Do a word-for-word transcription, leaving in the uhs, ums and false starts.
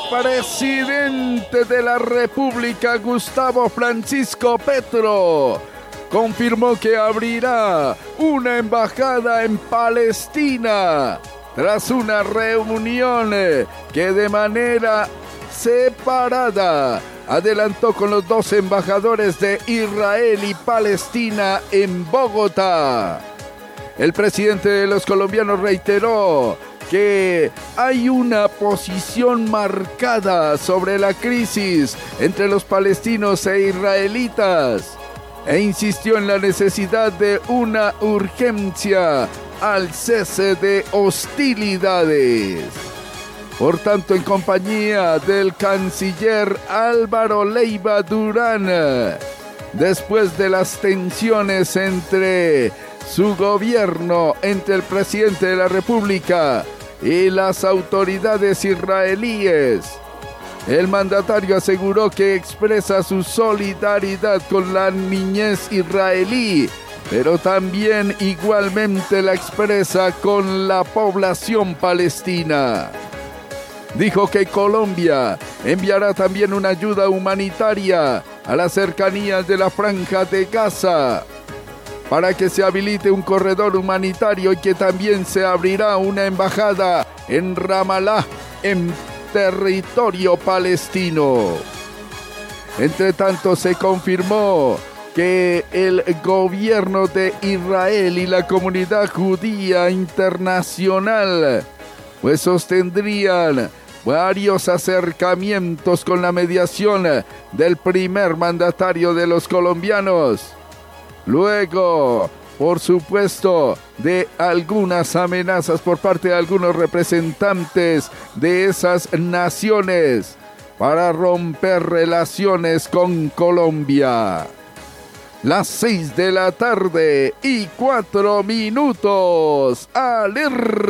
presidente de la República, Gustavo Francisco Petro, confirmó que abrirá una embajada en Palestina tras una reunión que de manera separada adelantó con los dos embajadores de Israel y Palestina en Bogotá. El presidente de los colombianos reiteró que hay una posición marcada sobre la crisis entre los palestinos e israelitas e insistió en la necesidad de una urgencia al cese de hostilidades. Por tanto, en compañía del canciller Álvaro Leiva Durán, después de las tensiones entre su gobierno, entre el presidente de la República y las autoridades israelíes, el mandatario aseguró que expresa su solidaridad con la niñez israelí, pero también igualmente la expresa con la población palestina. Dijo que Colombia enviará también una ayuda humanitaria a las cercanías de la Franja de Gaza para que se habilite un corredor humanitario y que también se abrirá una embajada en Ramallah, en territorio palestino. Entre tanto, se confirmó que el gobierno de Israel y la comunidad judía internacional pues sostendrían varios acercamientos con la mediación del primer mandatario de los colombianos. Luego, por supuesto, de algunas amenazas por parte de algunos representantes de esas naciones para romper relaciones con Colombia. Las seis de la tarde y cuatro minutos. ¡Aler!